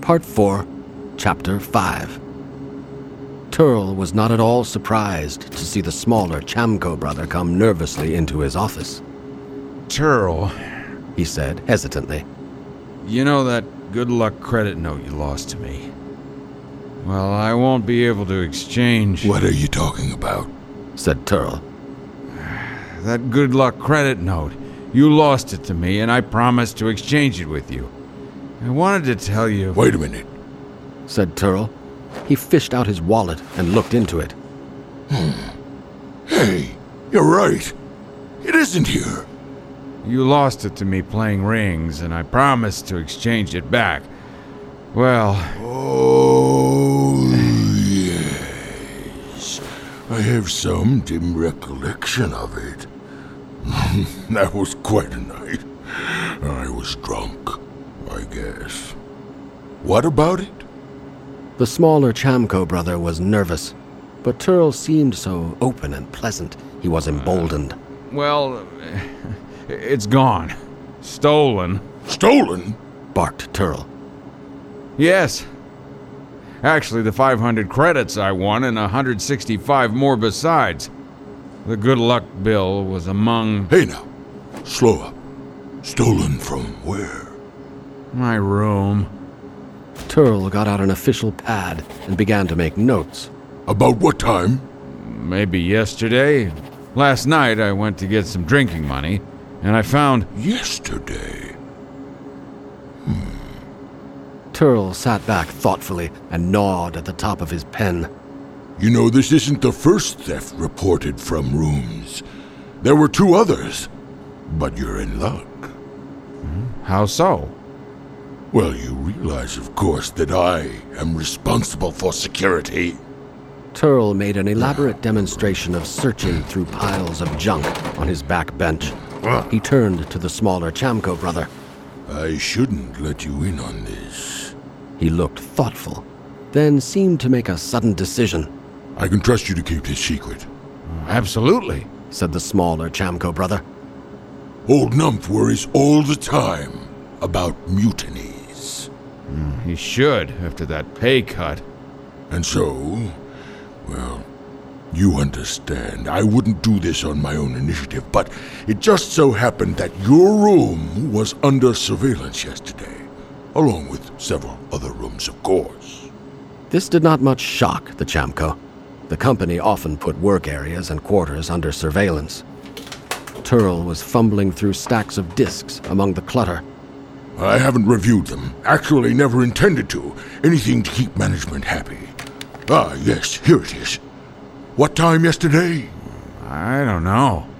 Part 4, Chapter 5. Turl was not at all surprised to see the smaller Chamco brother come nervously into his office. Turl, he said hesitantly. You know that good luck credit note you lost to me? Well, I won't be able to exchange... What are you talking about? Said Turl. That good luck credit note. You lost it to me, and I promised to exchange it with you. I wanted to tell you... Wait a minute, said Turl. He fished out his wallet and looked into it. Hey, you're right. It isn't here. You lost it to me playing rings, and I promised to exchange it back. Well... Oh, yes. I have some dim recollection of it. That was quite a night. I was drunk, I guess. What about it? The smaller Chamco brother was nervous, but Turl seemed so open and pleasant, he was emboldened. Well, it's gone. Stolen. Stolen? Barked Turl. Yes. Actually, the 500 credits I won and 165 more besides. The good luck bill was among... Hey now, slow up. Stolen from where? My room. Turl got out an official pad and began to make notes. About what time? Maybe yesterday. Last night I went to get some drinking money, and I found... Yesterday? Turl sat back thoughtfully and gnawed at the top of his pen. You know, this isn't the first theft reported from rooms. There were 2 others, but you're in luck. How so? Well, you realize, of course, that I am responsible for security. Turl made an elaborate demonstration of searching through piles of junk on his back bench. He turned to the smaller Chamco brother. I shouldn't let you in on this. He looked thoughtful, then seemed to make a sudden decision. I can trust you to keep this secret. Absolutely, said the smaller Chamco brother. Old Numph worries all the time about mutinies. He should, after that pay cut. And so, well, you understand, I wouldn't do this on my own initiative, but it just so happened that your room was under surveillance yesterday, along with several other rooms, of course. This did not much shock the Chamco. The company often put work areas and quarters under surveillance. Turl was fumbling through stacks of discs among the clutter. I haven't reviewed them. Actually, never intended to. Anything to keep management happy. Ah, yes, here it is. What time yesterday? I don't know.